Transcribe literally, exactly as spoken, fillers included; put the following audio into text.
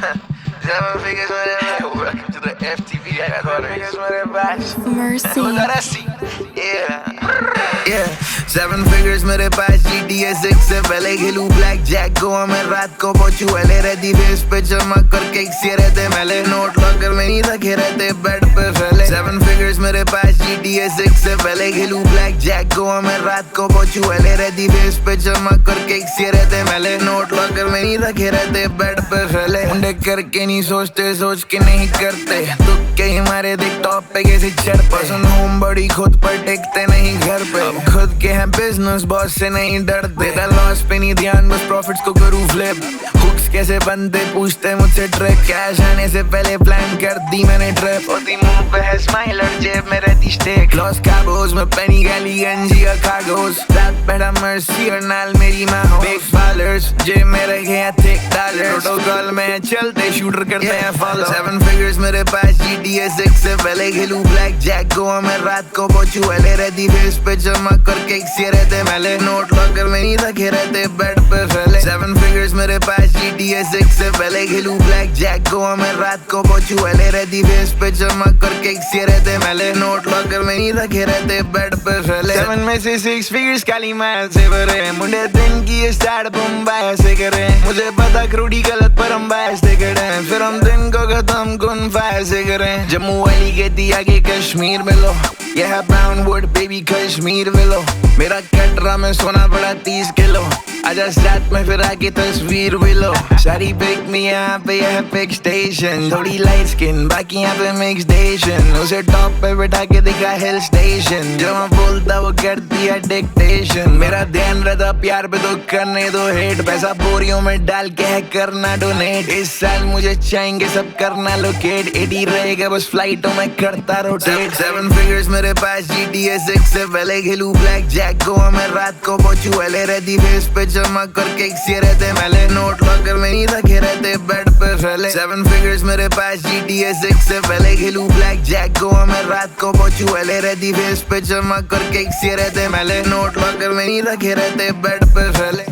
Seven figures with welcome to the F T V headquarters. Mercy. Yeah. Yeah, seven figures मेरे पास G T A six से पहले खेलूं black Jack Goa में रात को पहुंचूं एले रहती फेस पे चमक करके एक से रहते मैले नोट लॉकर में नहीं रखे रहते बेड पे फैले seven figures मेरे पास G T A six से पहले खेलूं ब्लैक जैक गोवा में रात को पहुंचूं एले रहती फेस पे चमक करके एक से रहते मैले नोट लॉकर में नहीं रखे रहते बेड पे फैले मुंडे करके नहीं सोचते सोच के नहीं करते तो कहीं हमारे देख टॉप पे कैसे चढ़ पसंद होम बड़ी खुद पर टेकते नहीं घर पे खुद के हैं बिजनेस बॉस से नहीं डरते लॉस पे नहीं ध्यान बस प्रॉफिट्स को करूँ फ्लिप हुक्स कैसे बनते पूछते मुझसे ट्रैक कैश आने से पहले प्लान कर दी मैंने ट्रैप होती मुंह पे है स्माइल और जेब में रहती स्टेक लॉस काबोज में पेनी गली गंजी और कागोज रात बैठा मर्सी और नाल मेरी माँ हो बिग बॉलर्स जेब में रखे हैं थिक डॉलर्स प्रोटोकॉल में चलते शूटर करते हैं फॉलो सेवन फिगर्स मेरे पास G T A six से पहले खेलूं ब्लैक जैक गोवा में रात को पहुंचूं एले रहती फेस पे चमक करके एक से रहते मैले नोट लॉकर में नहीं रखे रहते बेड पे फैले सेवन फिगर्स मेरे पास G T A six से पहले खेलूं ब्लैक जैक गोवा में रात को पहुंचूं एले रहती फेस पे चमक करके एक से रहते मैले नोट लॉकर में नहीं रखे रहते बेड पे फैले सेवन में से सिक्स फिगर्स काली माल से भरे मुंडे दिन की स्टार्ट बम्बाई से करे मुझे पता क्रूडी गलत पर हम बाय से करें फिर हम दिन को खत्म कुन फायर से करें जम्मू वाली के दिया के कश्मीर में लो यह ब्राउन वुड बेबी कश्मीर में लो मेरा कटरा में सोना पड़ा तीस किलो आजा साथ में फिर आके तस्वीर भी लो सारी पिक में यहाँ पे यह पिक स्टेशन थोड़ी लाइट स्किन बाकी यहाँ पे मिक्स स्टेशन उसे टॉप पे बैठा के दिखा हिल स्टेशन जो मैं बोलता वो करती है डिक्टेशन मेरा ध्यान रहता प्यार पे तो करने दो हेट पैसा बोरियों में डाल के है करना डोनेट इस साल मुझे चाहेंगे सब करना लोकेट एटी रहेगा बस फ्लाइटों में करता रोटेट सेवन फिगर्स मेरे पास G T A six से पहले खेलूं ब्लैक जैक गोवा में रात को पहुंचूं एले रहती फेस पे चमक करके एक से रहते मैले नोट लॉकर में नहीं रखे रहते बेड पे फैले सेवन फिगर्स मेरे पास G T A six से पहले खेलूं ब्लैक जैक गोवा में रात को पहुंचूं एले रहती फेस पे चमक करके एक से रहते मैले नोट लॉकर में नहीं रखे रहते बेड पे फैले